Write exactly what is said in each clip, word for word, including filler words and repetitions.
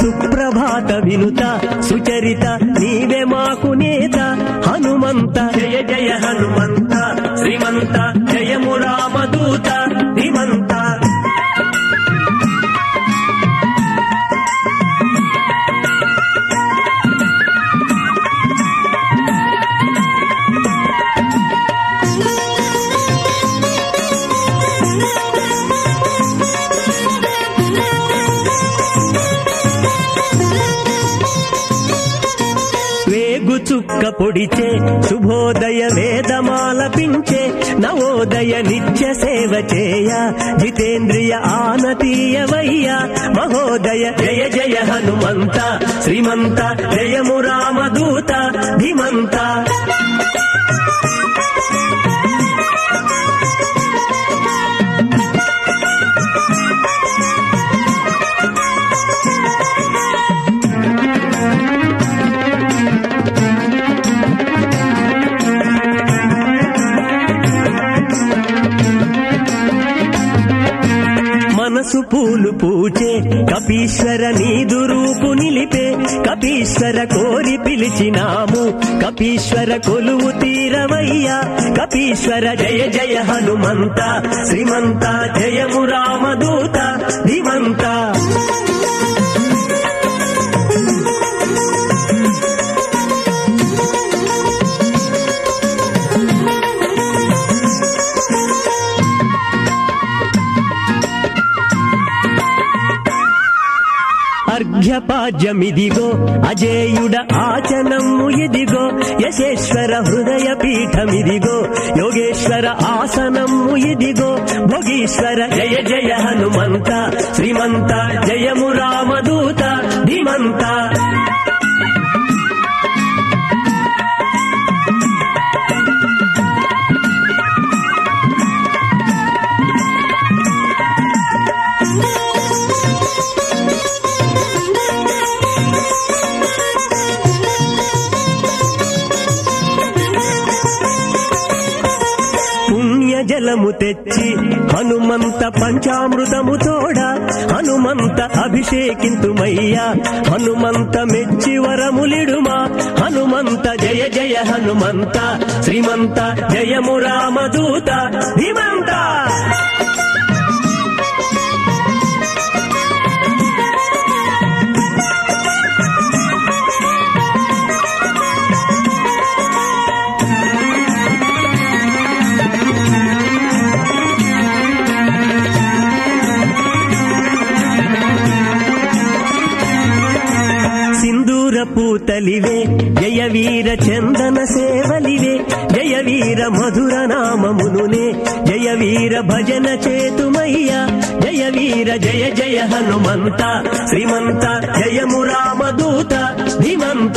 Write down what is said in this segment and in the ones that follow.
సుప్రభాత వినుత సుచరిత నీవే మాకు నేత హనుమంత జయ జయ హనుమంత శ్రీమంత జయము రామదూత ధీమంత చుక్క పొడిచే శుభోదయ వేదమాలపించే నవోదయ నిత్య సేవ చేయ జితేంద్రియ ఆనతీయవయ్య మహోదయ జయ జయ హనుమంత శ్రీమంత జయము రామదూత ధీమంత మనసు పూలు పూచే కపీశ్వర నీదు రూపు నిలిపే కపీశ్వర కోరి పిలిచినాము కపీశ్వర కొలువు తీరవయ్యా కపీశ్వర జయ జయ హనుమంత శ్రీమంత జయము రామదూత ధీమంత అర్ఘ్యపాద్యమిదిగో అజేయుడ ఆచనము ఇదిగో యశేశ్వర హృదయ పీఠమిదిగో యోగేశ్వర ఆసనము ఇదిగో భోగీశ్వర జయ జయ హనుమంత శ్రీమంత జయము రామదూత ధీమంత జలము తెచ్చి హనుమంత పంచామృతము తోడ హనుమంత అభిషేకింతుమయ్యా హనుమంత మెచ్చి వరములిడుమా హనుమంత జయ జయ హనుమంత శ్రీమంత జయము రామదూత ధీమంత పూతలివే జయ వీర చందన సేవలివే జయ వీర మధుర నామమునునే జయ వీర భజన చేతుమయ్యా జయ వీర జయ జయ హనుమంత శ్రీమంత జయము రామదూత ధీమంత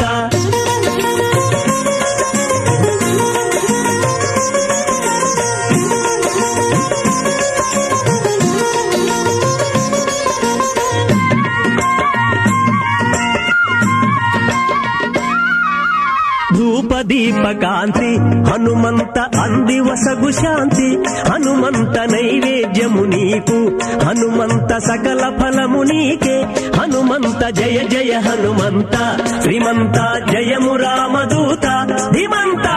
దీపకాంతి హనుమంత అందివసగు శాంతి హనుమంత నైవేద్యము నీకు హనుమంత సకల ఫలము నీకే హనుమంత జయ జయ హనుమంత శ్రీమంత జయము రామదూత ధీమంత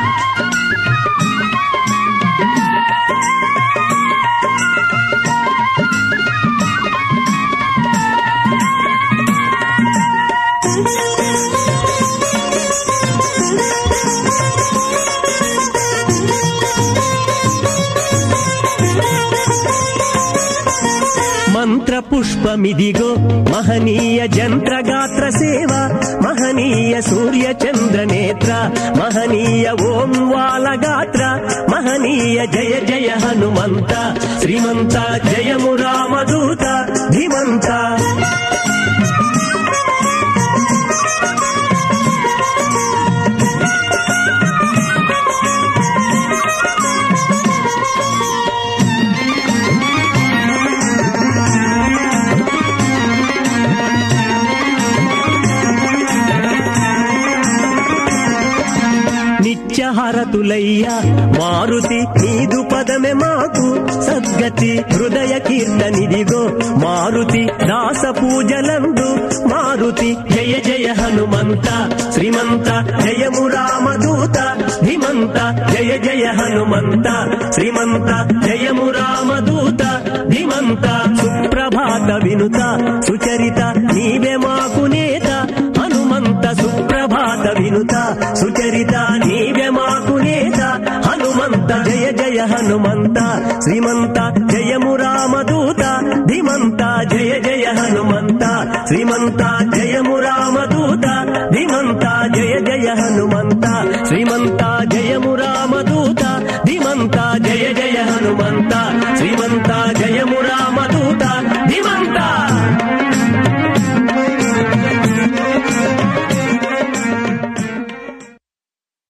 మంత్ర పుష్పమిదిగో మహనీయ జంత్రగాత్ర సేవ మహనీయ సూర్య చంద్ర నేత్ర మహనీయ ఓం వాలగాత్ర మహనీయ జయ జయ హనుమంత శ్రీమంత జయము రామదూత ధీమంత హారతులయ్యా మారుతి నీదు పదమే మాకు సద్గతి హృదయ కీర్తనిదిగో మారుతి దాస పూజలందు మారుతి జయ జయ హనుమంత శ్రీమంత జయము రామదూత ధీమంత జయ జయ హనుమంత శ్రీమంత జయము రామదూత ధీమంత సుప్రభాత వినుత సుచరిత నీవే మాకు నేత హనుమంత సుప్రభాత వినుత సుచరిత నీవే మాకు నేత హనుమంత జయ జయ హనుమంత శ్రీమంత జయము రామదూత ధీమంత జయ జయ హనుమంత శ్రీమంత